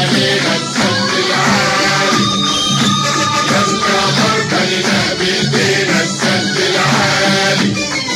بنينا السد العالي، يا استعمار بنينا بايدينا السد العالي،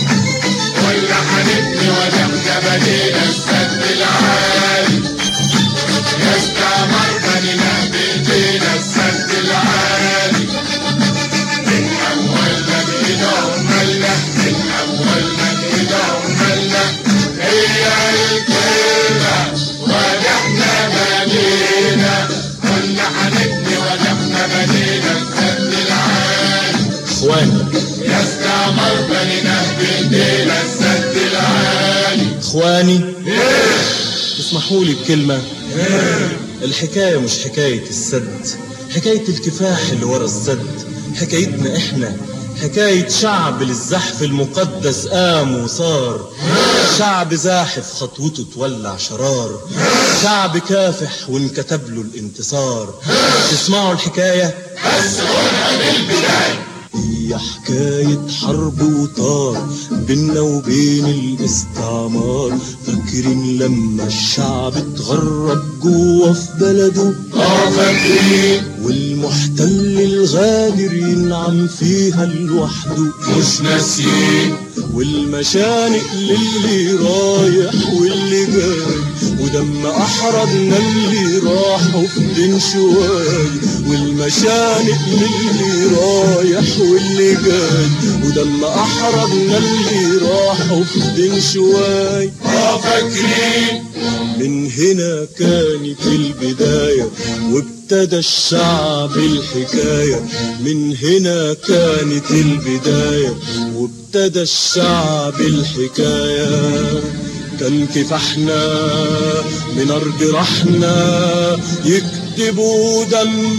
ولا هنبني ولا احنا بنينا السد العالي، يا استعمار بنينا بايدينا السد العالي، من اولنا بايده ومالنا، من اولنا بايده ومالنا، هي الكلمه ولا احنا بنينا، قلنا هنبني ولا احنا بنينا السد العالي. اخواني يا استعمار بنينا بايدينا السد العالي. اخواني اسمحوا لي بكلمة. الحكاية مش حكاية السد، حكاية الكفاح اللي ورا السد، حكايتنا احنا، حكاية شعب للزحف المقدس قام وصار، شعب زاحف خطوته تولع شرار، شعب كافح وانكتب له الانتصار. تسمعوا الحكاية؟ بس قولها من البداية. هي حكاية حرب وطار بينا وبين الاستعمار، فاكرين لما الشعب اتغرب جوه في بلده؟ فاكرين. والمحتل الغادر ينعم فيها لوحده مش ناسيين. والمشانق للي رايح واللي جاي، ودم احرجنا اللي راحوا في دين شواي، والمشانق للي رايح واللي جاي، ودم احرجنا اللي راحوا في دين شواي. فاكرين. من هنا كانت البداية وابتدى الشعب الحكاية، من هنا كانت البداية وابتدى الشعب الحكاية. كان كفاحنا من أرض رحنا يكتبوا دم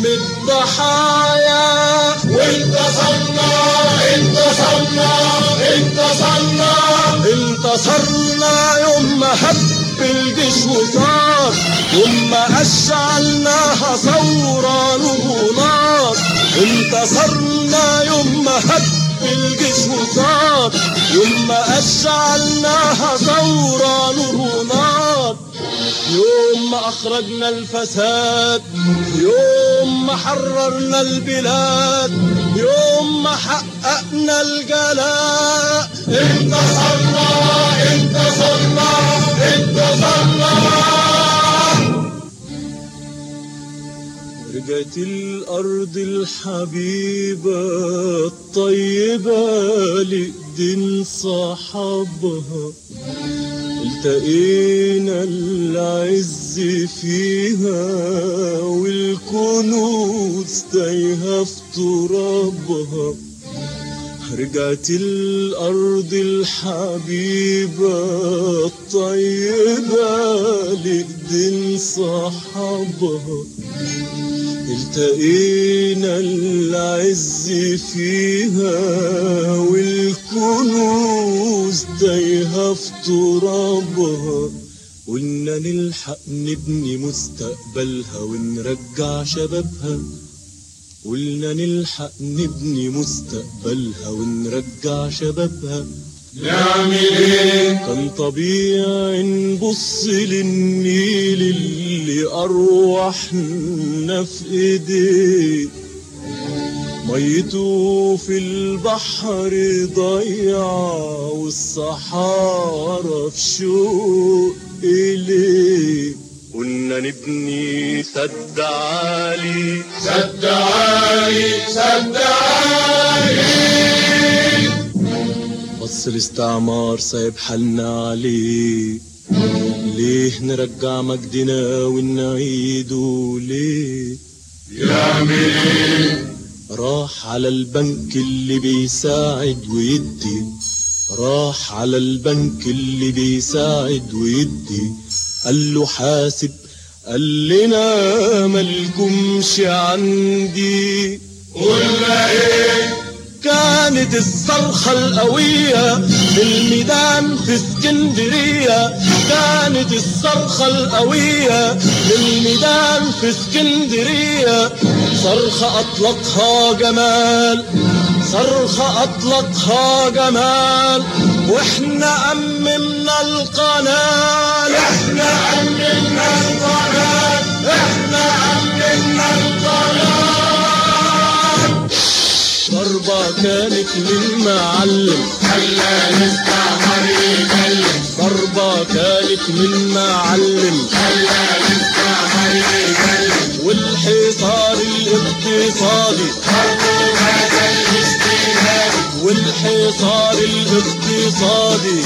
الضحايا، وانتصرنا انتصرنا انتصرنا انتصرنا يوم ما هب الجيش وصار، يوم ما أشعلناها ثورة نار. انتصرنا يوم ما هب الجيش وصار، يوم ما أشعلناها ثورة نار. يوم ما أخرجنا الفساد، يوم ما حررنا البلاد، يوم ما حققنا الجلاء. انتصرنا انتصرنا انتصرنا. رجعت الأرض الحبيبة الطيبة لإيدين صاحبها، التقينا العز فيها والكنوز تايهة في ترابها. رجعت الأرض الحبيبة الطيبة لإيدين صاحبها، التقينا العز فيها والكنوز تايهة في ترابها. قلنا نلحق نبني مستقبلها ونرجع شبابها، قلنا نلحق نبني مستقبلها ونرجع شبابها. نعمل ايه؟ كان طبيعي نبص للنيل اللي أرواحنا في ايديه، ميته في البحر ضيعة والصحارى في شوق إليه. قلنا نبني سد عالي سد عالي سد عالي، بس الاستعمار سايب حالنا عليه. ليه نرجع مجدنا ونعيده ليه؟ يعمل ايه؟ راح على البنك اللي بيساعد ويدي، راح على البنك اللي بيساعد ويدي، قال له حاسب، قال لنا مالكمش عندي. قلنا ايه؟ كانت الصرخة القوية في الميدان في اسكندرية، كانت الصرخة القوية في الميدان في اسكندرية. صرخة أطلقها جمال، صرخة أطلقها جمال، واحنا أممنا القناة، احنا أممنا القناة، احنا الاقتصادي والحصار الاقتصادي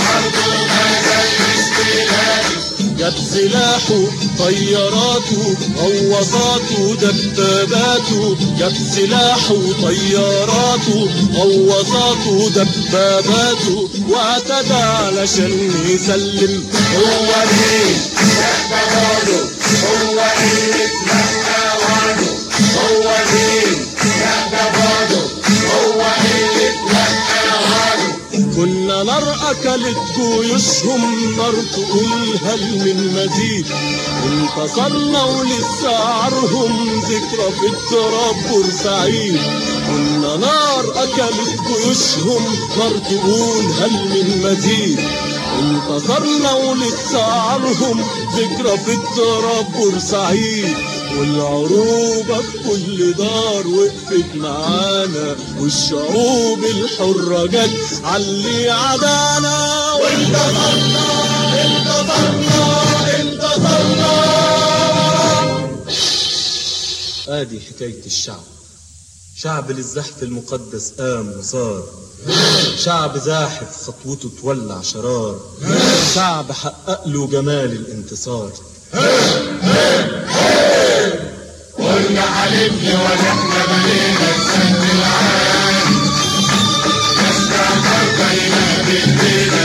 جاب سلاحه طياراته غواصاته دباباته جاب سلاحه طياراته غواصاته دباباته واعتدى علشان يسلم. هو مين يقبضه هو اللي اتمنى وعده هو مين يقبضه هو اللي اتمنى وعده. كنا نار أكلت جيوشهم نار تقول هل من مزيد انتصرنا ولسه عارهم ذكرى في التراب بورسعيد. كنا نار أكلت جيوشهم نار تقول هل من مزيد انتصرنا ولسه عارهم ذكرى في التراب بورسعيد. والعروبة في كل دار وقفت معانا والشعوب الحرة جت عاللي عدانا وانتصرنا انتصرنا انتصرنا. ادي حكاية الشعب، شعب للزحف المقدس قام وصار، شعب زاحف خطوته تولع شرار، شعب حقق له جمال الانتصار. قلنا حلفنا ونحن بنينا السد العالي نستعمر بينا بايدينا